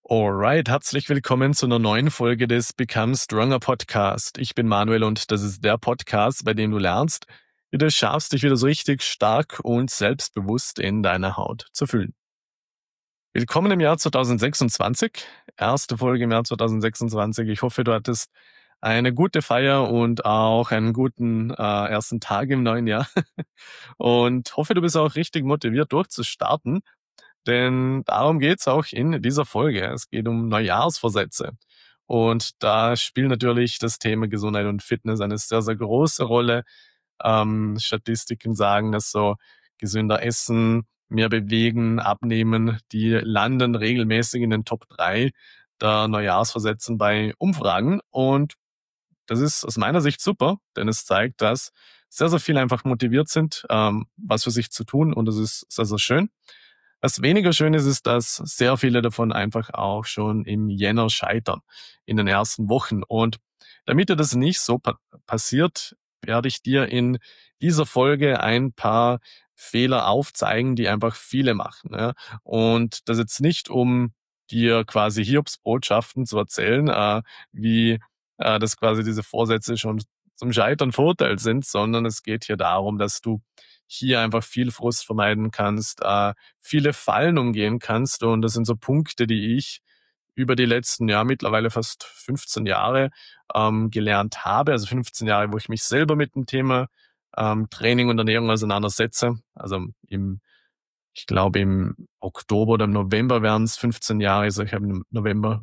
Alright, herzlich willkommen zu einer neuen Folge des Become Stronger Podcast. Ich bin Manuel und das ist der Podcast, bei dem du lernst, wie du es schaffst, dich wieder so richtig stark und selbstbewusst in deiner Haut zu fühlen. Willkommen im Jahr 2026, erste Folge im Jahr 2026. Ich hoffe, du hattest eine gute Feier und auch einen guten ersten Tag im neuen Jahr und hoffe, du bist auch richtig motiviert durchzustarten. Denn darum geht's auch in dieser Folge. Es geht um Neujahrsvorsätze. Und da spielt natürlich das Thema Gesundheit und Fitness eine sehr, sehr große Rolle. Statistiken sagen, dass so gesünder essen, mehr bewegen, abnehmen, die landen regelmäßig in den Top 3 der Neujahrsvorsätzen bei Umfragen. Und das ist aus meiner Sicht super, denn es zeigt, dass sehr, sehr viele einfach motiviert sind, was für sich zu tun. Und das ist sehr, sehr schön. Was weniger schön ist, ist, dass sehr viele davon einfach auch schon im Jänner scheitern, in den ersten Wochen. Und damit dir das nicht so passiert, werde ich dir in dieser Folge ein paar Fehler aufzeigen, die einfach viele machen. Ja? Und das jetzt nicht, um dir quasi Hiobsbotschaften zu erzählen, wie dass quasi diese Vorsätze schon zum Scheitern verurteilt sind, sondern es geht hier darum, dass du hier einfach viel Frust vermeiden kannst, viele Fallen umgehen kannst. Und das sind so Punkte, die ich über die letzten, ja, mittlerweile fast 15 Jahre gelernt habe. Also 15 Jahre, wo ich mich selber mit dem Thema Training und Ernährung auseinandersetze. Also ich glaube im Oktober oder im November wären es 15 Jahre. Also ich habe im November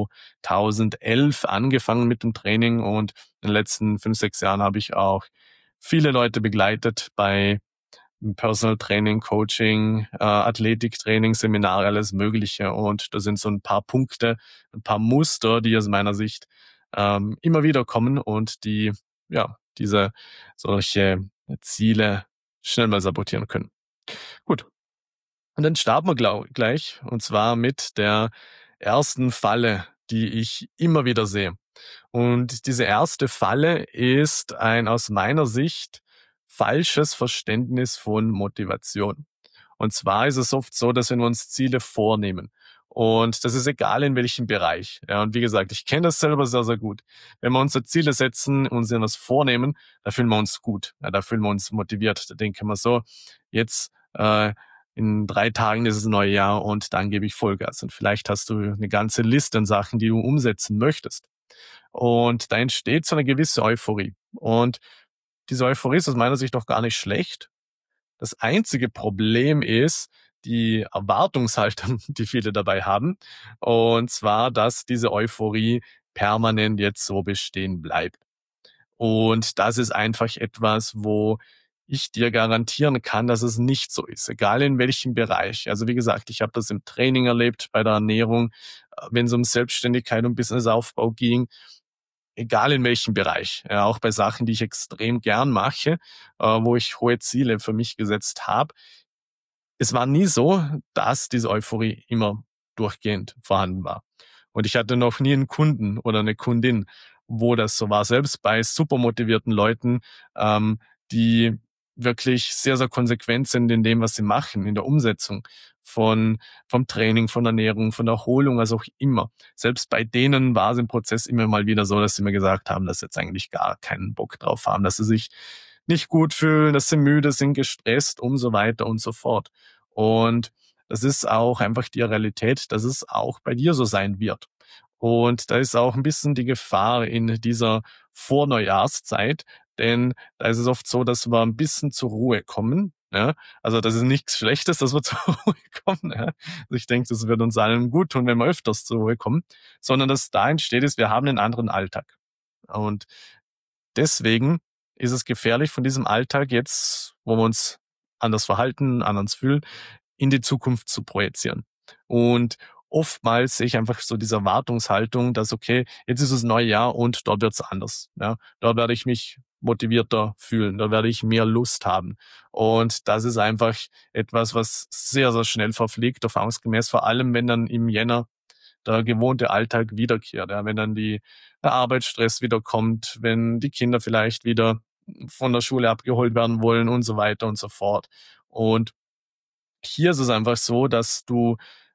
2011 angefangen mit dem Training und in den letzten 5, 6 Jahren habe ich auch viele Leute begleitet bei Personal Training, Coaching, Athletiktraining, Seminare, alles Mögliche. Und da sind so ein paar Punkte, ein paar Muster, die aus meiner Sicht immer wieder kommen und die ja diese solche Ziele schnell mal sabotieren können. Gut, und dann starten wir gleich, und zwar mit der ersten Falle, die ich immer wieder sehe. Und diese erste Falle ist ein aus meiner Sicht falsches Verständnis von Motivation. Und zwar ist es oft so, dass wenn wir uns Ziele vornehmen, und das ist egal in welchem Bereich. Ja, und wie gesagt, ich kenne das selber sehr, sehr gut. Wenn wir unsere Ziele setzen, uns etwas vornehmen, da fühlen wir uns gut. Ja, da fühlen wir uns motiviert. Da denken wir so, jetzt in 3 Tagen ist es ein neues Jahr und dann gebe ich Vollgas. Und vielleicht hast du eine ganze Liste an Sachen, die du umsetzen möchtest. Und da entsteht so eine gewisse Euphorie. Und diese Euphorie ist aus meiner Sicht auch gar nicht schlecht. Das einzige Problem ist die Erwartungshaltung, die viele dabei haben. Und zwar, dass diese Euphorie permanent jetzt so bestehen bleibt. Und das ist einfach etwas, wo ich dir garantieren kann, dass es nicht so ist, egal in welchem Bereich. Also wie gesagt, ich habe das im Training erlebt, bei der Ernährung, wenn es um Selbstständigkeit und Businessaufbau ging, egal in welchem Bereich, ja, auch bei Sachen, die ich extrem gern mache, wo ich hohe Ziele für mich gesetzt habe. Es war nie so, dass diese Euphorie immer durchgehend vorhanden war. Und ich hatte noch nie einen Kunden oder eine Kundin, wo das so war. Selbst bei super motivierten Leuten, die wirklich sehr, sehr konsequent sind in dem, was sie machen, in der Umsetzung vom Training, von Ernährung, von Erholung, was auch immer. Selbst bei denen war es im Prozess immer mal wieder so, dass sie mir gesagt haben, dass sie jetzt eigentlich gar keinen Bock drauf haben, dass sie sich nicht gut fühlen, dass sie müde sind, gestresst und so weiter und so fort. Und das ist auch einfach die Realität, dass es auch bei dir so sein wird. Und da ist auch ein bisschen die Gefahr in dieser Vorneujahrszeit, denn da ist es oft so, dass wir ein bisschen zur Ruhe kommen. Ja? Also das ist nichts Schlechtes, dass wir zur Ruhe kommen. Ja? Also ich denke, das wird uns allen gut tun, wenn wir öfters zur Ruhe kommen, sondern dass da entsteht ist, wir haben einen anderen Alltag. Und deswegen ist es gefährlich, von diesem Alltag jetzt, wo wir uns anders verhalten, anders fühlen, in die Zukunft zu projizieren. Und oftmals sehe ich einfach so diese Erwartungshaltung, dass, okay, jetzt ist das neue Jahr und dort wird's anders. Ja, dort werde ich mich motivierter fühlen, da werde ich mehr Lust haben. Und das ist einfach etwas, was sehr, sehr schnell verfliegt, erfahrungsgemäß, vor allem wenn dann im Jänner der gewohnte Alltag wiederkehrt. Ja, wenn dann der Arbeitsstress wiederkommt, wenn die Kinder vielleicht wieder von der Schule abgeholt werden wollen und so weiter und so fort. Und hier ist es einfach so, dass du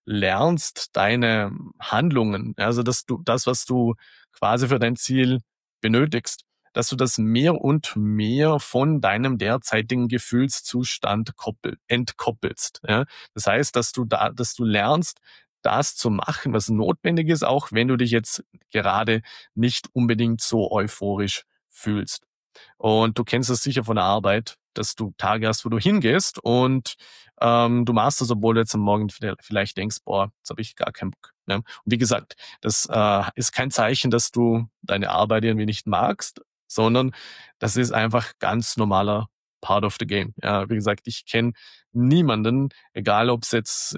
lernst, deine Handlungen, also dass du das, was du quasi für dein Ziel benötigst, dass du das mehr und mehr von deinem derzeitigen Gefühlszustand entkoppelst. Ja? Das heißt, dass du lernst, das zu machen, was notwendig ist, auch wenn du dich jetzt gerade nicht unbedingt so euphorisch fühlst. Und du kennst es sicher von der Arbeit, dass du Tage hast, wo du hingehst und du machst das, obwohl du jetzt am Morgen vielleicht denkst, boah, jetzt habe ich gar keinen Bock. Ne? Und wie gesagt, das ist kein Zeichen, dass du deine Arbeit irgendwie nicht magst, sondern das ist einfach ganz normaler Part of the game. Ja, wie gesagt, ich kenne niemanden, egal ob es jetzt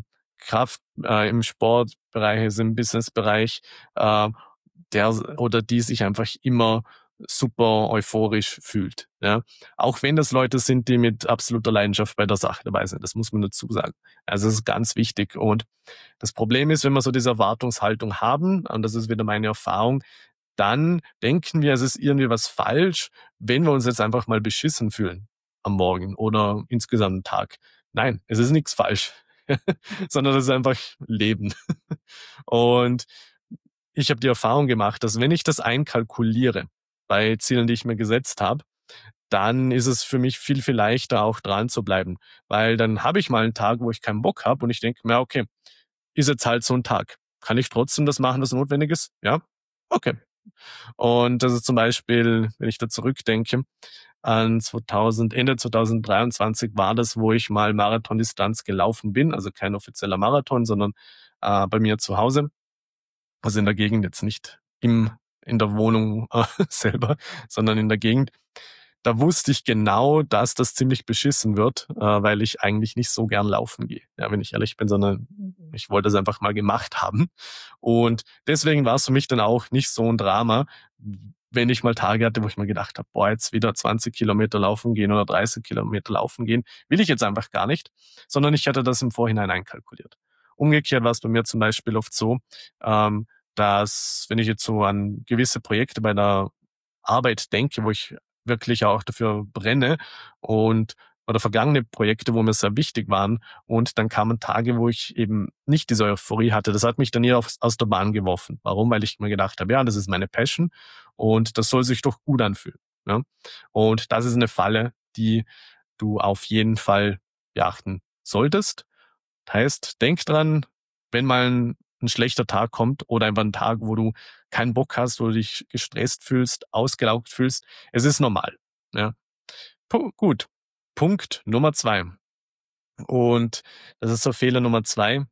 im Sportbereich ist, im Businessbereich, äh, der oder die sich einfach immer super euphorisch fühlt. Ja? Auch wenn das Leute sind, die mit absoluter Leidenschaft bei der Sache dabei sind. Das muss man dazu sagen. Also das ist ganz wichtig. Und das Problem ist, wenn wir so diese Erwartungshaltung haben, und das ist wieder meine Erfahrung, dann denken wir, es ist irgendwie was falsch, wenn wir uns jetzt einfach mal beschissen fühlen am Morgen oder insgesamt am Tag. Nein, es ist nichts falsch, sondern es ist einfach Leben. Und ich habe die Erfahrung gemacht, dass wenn ich das einkalkuliere bei Zielen, die ich mir gesetzt habe, dann ist es für mich viel, viel leichter, auch dran zu bleiben. Weil dann habe ich mal einen Tag, wo ich keinen Bock habe und ich denke mir, okay, ist jetzt halt so ein Tag. Kann ich trotzdem das machen, was notwendig ist? Ja? Okay. Und das ist zum Beispiel, wenn ich da zurückdenke, Ende 2023 war das, wo ich mal Marathondistanz gelaufen bin. Also kein offizieller Marathon, sondern bei mir zu Hause. Also in der Gegend, jetzt nicht in der Wohnung selber, sondern in der Gegend. Da wusste ich genau, dass das ziemlich beschissen wird, weil ich eigentlich nicht so gern laufen gehe, ja, wenn ich ehrlich bin, sondern ich wollte es einfach mal gemacht haben. Und deswegen war es für mich dann auch nicht so ein Drama, wenn ich mal Tage hatte, wo ich mir gedacht habe, boah, jetzt wieder 20 Kilometer laufen gehen oder 30 Kilometer laufen gehen, will ich jetzt einfach gar nicht, sondern ich hatte das im Vorhinein einkalkuliert. Umgekehrt war es bei mir zum Beispiel oft so, ähm, dass wenn ich jetzt so an gewisse Projekte bei der Arbeit denke, wo ich wirklich auch dafür brenne und oder vergangene Projekte, wo mir sehr wichtig waren. Und dann kamen Tage, wo ich eben nicht diese Euphorie hatte. Das hat mich dann eher aus der Bahn geworfen. Warum? Weil ich mir gedacht habe, ja, das ist meine Passion und das soll sich doch gut anfühlen. Ja? Und das ist eine Falle, die du auf jeden Fall beachten solltest. Heißt, denk dran, wenn mal ein schlechter Tag kommt oder einfach ein Tag, wo du keinen Bock hast, wo du dich gestresst fühlst, ausgelaugt fühlst, es ist normal. Ja. Gut. Punkt Nummer 2. Und das ist so Fehler Nummer 2,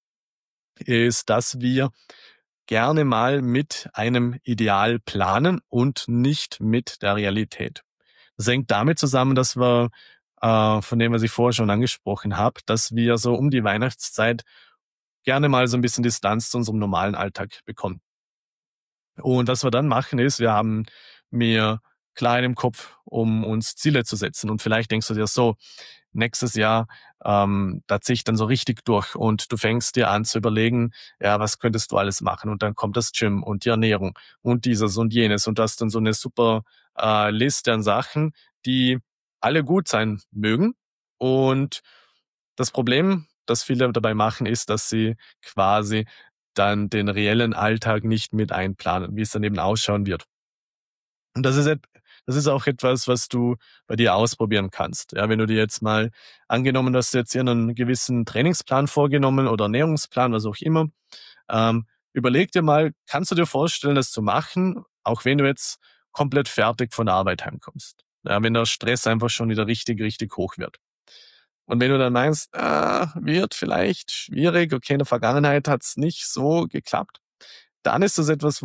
ist, dass wir gerne mal mit einem Ideal planen und nicht mit der Realität. Das hängt damit zusammen, dass wir, von dem, was ich vorher schon angesprochen habe, dass wir so um die Weihnachtszeit gerne mal so ein bisschen Distanz zu unserem normalen Alltag bekommen. Und was wir dann machen ist, wir haben mehr klar im Kopf, um uns Ziele zu setzen. Und vielleicht denkst du dir so, nächstes Jahr, da ziehe ich dann so richtig durch und du fängst dir an zu überlegen, ja, was könntest du alles machen? Und dann kommt das Gym und die Ernährung und dieses und jenes und du hast dann so eine super Liste an Sachen, die alle gut sein mögen. Und das Problem, das viele dabei machen, ist, dass sie quasi dann den reellen Alltag nicht mit einplanen, wie es dann eben ausschauen wird. Und das ist auch etwas, was du bei dir ausprobieren kannst. Ja, wenn du dir jetzt mal angenommen, dass du jetzt hier einen gewissen Trainingsplan vorgenommen oder Ernährungsplan, was auch immer, überleg dir mal, kannst du dir vorstellen, das zu machen, auch wenn du jetzt komplett fertig von der Arbeit heimkommst? Ja, wenn der Stress einfach schon wieder richtig, richtig hoch wird. Und wenn du dann meinst, wird vielleicht schwierig, okay, in der Vergangenheit hat's nicht so geklappt, dann ist das etwas,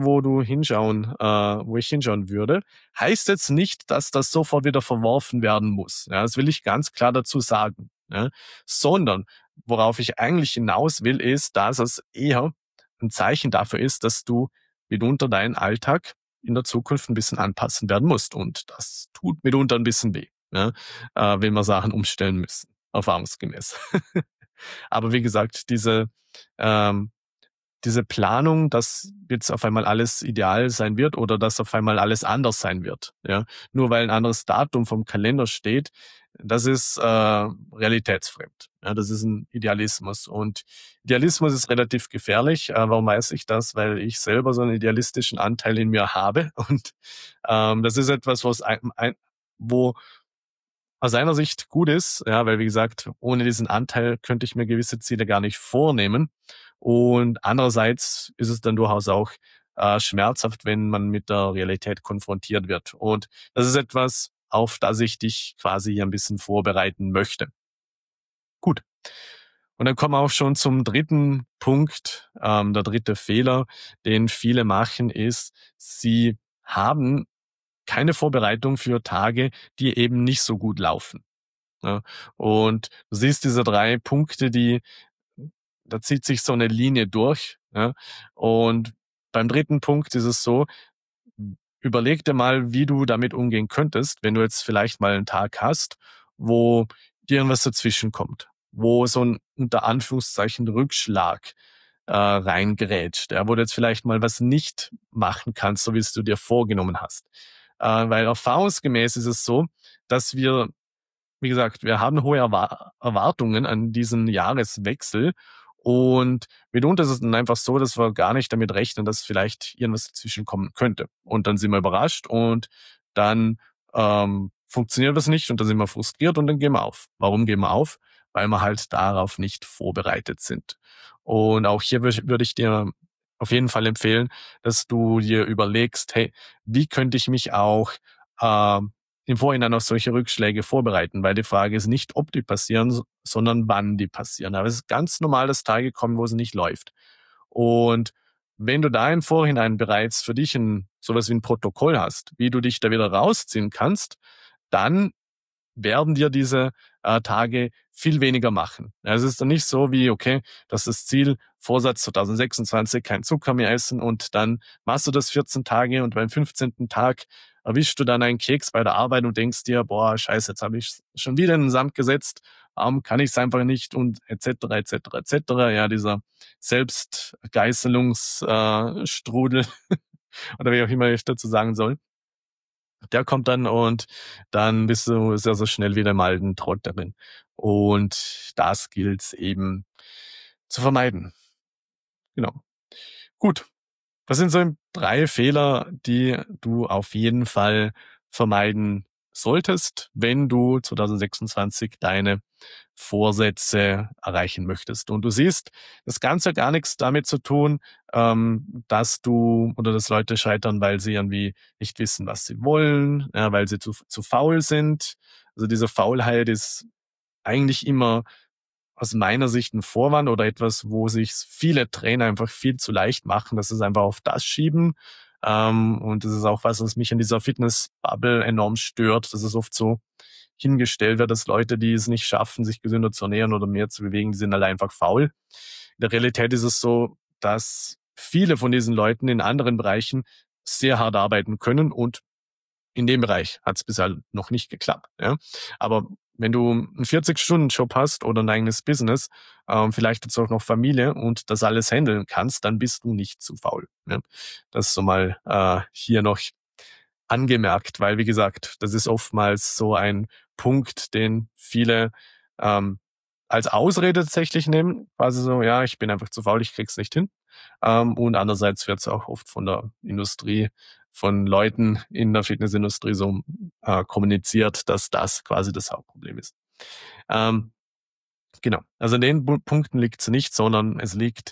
wo ich hinschauen würde. Heißt jetzt nicht, dass das sofort wieder verworfen werden muss. Ja, das will ich ganz klar dazu sagen. Ja, sondern worauf ich eigentlich hinaus will, ist, dass es eher ein Zeichen dafür ist, dass du mitunter deinen Alltag in der Zukunft ein bisschen anpassen werden musst. Und das tut mitunter ein bisschen weh, ja, wenn wir Sachen umstellen müssen, erfahrungsgemäß. Aber wie gesagt, ähm, diese Planung, dass jetzt auf einmal alles ideal sein wird oder dass auf einmal alles anders sein wird. Ja? Nur weil ein anderes Datum vom Kalender steht, das ist realitätsfremd. Ja, das ist ein Idealismus. Und Idealismus ist relativ gefährlich. Warum weiß ich das? Weil ich selber so einen idealistischen Anteil in mir habe. Und das ist etwas, wo aus seiner Sicht gut ist, ja, weil wie gesagt, ohne diesen Anteil könnte ich mir gewisse Ziele gar nicht vornehmen. Und andererseits ist es dann durchaus auch schmerzhaft, wenn man mit der Realität konfrontiert wird. Und das ist etwas, auf das ich dich quasi hier ein bisschen vorbereiten möchte. Gut. Und dann kommen wir auch schon zum dritten Punkt. Der dritte Fehler, den viele machen, ist, sie haben keine Vorbereitung für Tage, die eben nicht so gut laufen. Ja. Und du siehst diese 3 Punkte, da zieht sich so eine Linie durch. Ja. Und beim dritten Punkt ist es so, überleg dir mal, wie du damit umgehen könntest, wenn du jetzt vielleicht mal einen Tag hast, wo dir irgendwas dazwischen kommt, wo so ein unter Anführungszeichen Rückschlag reingerätscht, ja, wo du jetzt vielleicht mal was nicht machen kannst, so wie es du dir vorgenommen hast. Weil erfahrungsgemäß ist es so, dass wir, wie gesagt, wir haben hohe Erwartungen an diesen Jahreswechsel und mitunter ist es dann einfach so, dass wir gar nicht damit rechnen, dass vielleicht irgendwas dazwischen kommen könnte. Und dann sind wir überrascht und dann funktioniert das nicht und dann sind wir frustriert und dann gehen wir auf. Warum gehen wir auf? Weil wir halt darauf nicht vorbereitet sind. Und auch hier würde ich dir auf jeden Fall empfehlen, dass du dir überlegst, hey, wie könnte ich mich auch im Vorhinein auf solche Rückschläge vorbereiten, weil die Frage ist nicht, ob die passieren, sondern wann die passieren. Aber es ist ganz normal, dass Tage kommen, wo es nicht läuft. Und wenn du da im Vorhinein bereits für dich sowas wie ein Protokoll hast, wie du dich da wieder rausziehen kannst, dann werden dir diese Tage viel weniger machen. Ja, es ist dann nicht so wie, okay, das ist das Ziel, Vorsatz 2026, kein Zucker mehr essen und dann machst du das 14 Tage und beim 15. Tag erwischst du dann einen Keks bei der Arbeit und denkst dir, boah, scheiße, jetzt habe ich schon wieder in den Sand gesetzt, kann ich es einfach nicht und etc. etc. etc. Ja, dieser Selbstgeißelungsstrudel oder wie auch immer ich dazu sagen soll. Der kommt dann und dann bist du sehr, sehr schnell wieder im alten Trott drin. Und das gilt eben zu vermeiden. Genau. Gut. Was sind so 3 Fehler, die du auf jeden Fall vermeiden solltest, wenn du 2026 deine Vorsätze erreichen möchtest? Und du siehst, das Ganze hat gar nichts damit zu tun, dass du oder dass Leute scheitern, weil sie irgendwie nicht wissen, was sie wollen, ja, weil sie zu faul sind. Also diese Faulheit ist eigentlich immer aus meiner Sicht ein Vorwand oder etwas, wo sich viele Trainer einfach viel zu leicht machen, dass sie es einfach auf das schieben. Und das ist auch was mich an dieser Fitness-Bubble enorm stört, dass es oft so hingestellt wird, dass Leute, die es nicht schaffen, sich gesünder zu ernähren oder mehr zu bewegen, die sind halt einfach faul. In der Realität ist es so, dass viele von diesen Leuten in anderen Bereichen sehr hart arbeiten können und in dem Bereich hat es bisher noch nicht geklappt. Ja? Aber wenn du einen 40-Stunden-Job hast oder ein eigenes Business, vielleicht jetzt auch noch Familie und das alles handeln kannst, dann bist du nicht zu faul. Ja? Das so mal hier noch angemerkt, weil wie gesagt, das ist oftmals so ein Punkt, den viele ähm, als Ausrede tatsächlich nehmen. Quasi so, ja, ich bin einfach zu faul, ich krieg's nicht hin. Und andererseits wird es auch oft von der Industrie, von Leuten in der Fitnessindustrie so kommuniziert, dass das quasi das Hauptproblem ist. Ähm, genau. Also in den Punkten liegt es nicht, sondern es liegt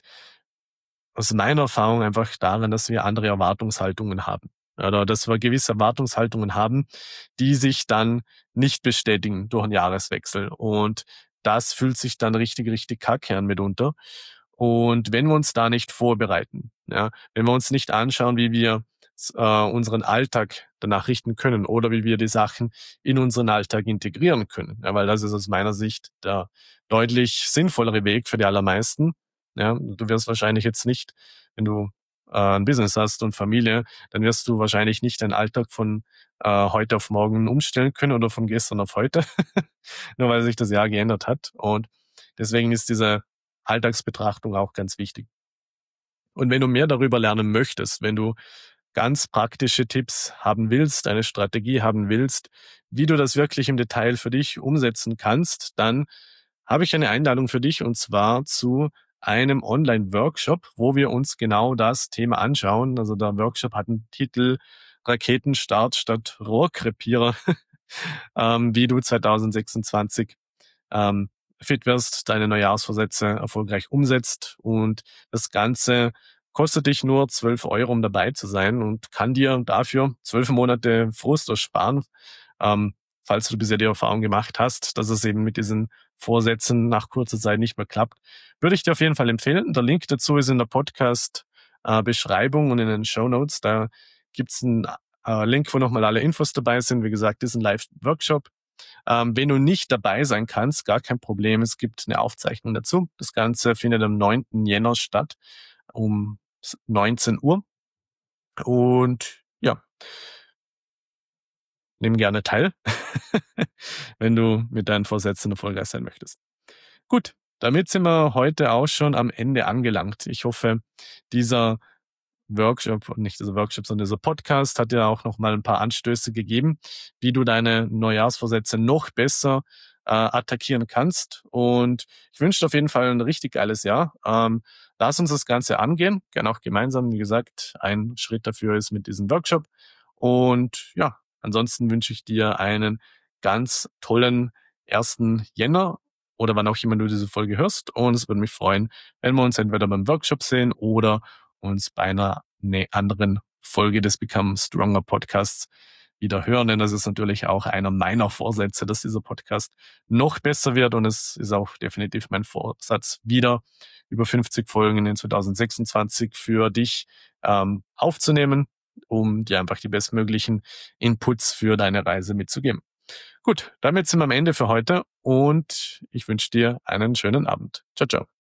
aus meiner Erfahrung einfach daran, dass wir andere Erwartungshaltungen haben. Oder dass wir gewisse Erwartungshaltungen haben, die sich dann nicht bestätigen durch einen Jahreswechsel. Und das fühlt sich dann richtig, richtig kacke an mitunter. Und wenn wir uns da nicht vorbereiten, ja, wenn wir uns nicht anschauen, wie wir unseren Alltag danach richten können oder wie wir die Sachen in unseren Alltag integrieren können. Ja, weil das ist aus meiner Sicht der deutlich sinnvollere Weg für die allermeisten. Ja, du wirst wahrscheinlich jetzt nicht, wenn du ein Business hast und Familie, dann wirst du wahrscheinlich nicht deinen Alltag von heute auf morgen umstellen können oder von gestern auf heute, nur weil sich das Jahr geändert hat. Und deswegen ist diese Alltagsbetrachtung auch ganz wichtig. Und wenn du mehr darüber lernen möchtest, wenn du ganz praktische Tipps haben willst, eine Strategie haben willst, wie du das wirklich im Detail für dich umsetzen kannst, dann habe ich eine Einladung für dich und zwar zu einem Online-Workshop, wo wir uns genau das Thema anschauen. Also der Workshop hat einen Titel Raketenstart statt Rohrkrepierer, wie du 2026 ähm, fit wirst, deine Neujahrsvorsätze erfolgreich umsetzt und das Ganze kostet dich nur 12 Euro, um dabei zu sein und kann dir dafür 12 Monate Frust ersparen. Ähm, falls du bisher die Erfahrung gemacht hast, dass es eben mit diesen Vorsätzen nach kurzer Zeit nicht mehr klappt, würde ich dir auf jeden Fall empfehlen. Der Link dazu ist in der Podcast-Beschreibung und in den Show Notes. Da gibt's einen Link, wo nochmal alle Infos dabei sind. Wie gesagt, das ist ein Live-Workshop. Wenn du nicht dabei sein kannst, gar kein Problem. Es gibt eine Aufzeichnung dazu. Das Ganze findet am 9. Jänner statt, um 19 Uhr. Und ja, nimm gerne teil, wenn du mit deinen Vorsätzen erfolgreich sein möchtest. Gut, damit sind wir heute auch schon am Ende angelangt. Ich hoffe, dieser Workshop, nicht dieser Workshop, sondern dieser Podcast hat dir auch noch mal ein paar Anstöße gegeben, wie du deine Neujahrsvorsätze noch besser attackieren kannst. Und ich wünsche dir auf jeden Fall ein richtig geiles Jahr. Lass uns das Ganze angehen, gerne auch gemeinsam. Wie gesagt, ein Schritt dafür ist mit diesem Workshop. Und ja, ansonsten wünsche ich dir einen ganz tollen 1. Jänner oder wann auch immer du diese Folge hörst. Und es würde mich freuen, wenn wir uns entweder beim Workshop sehen oder uns bei einer anderen Folge des Become Stronger Podcasts wieder hören, denn das ist natürlich auch einer meiner Vorsätze, dass dieser Podcast noch besser wird und es ist auch definitiv mein Vorsatz, wieder über 50 Folgen in 2026 für dich aufzunehmen, um dir einfach die bestmöglichen Inputs für deine Reise mitzugeben. Gut, damit sind wir am Ende für heute und ich wünsche dir einen schönen Abend. Ciao, ciao.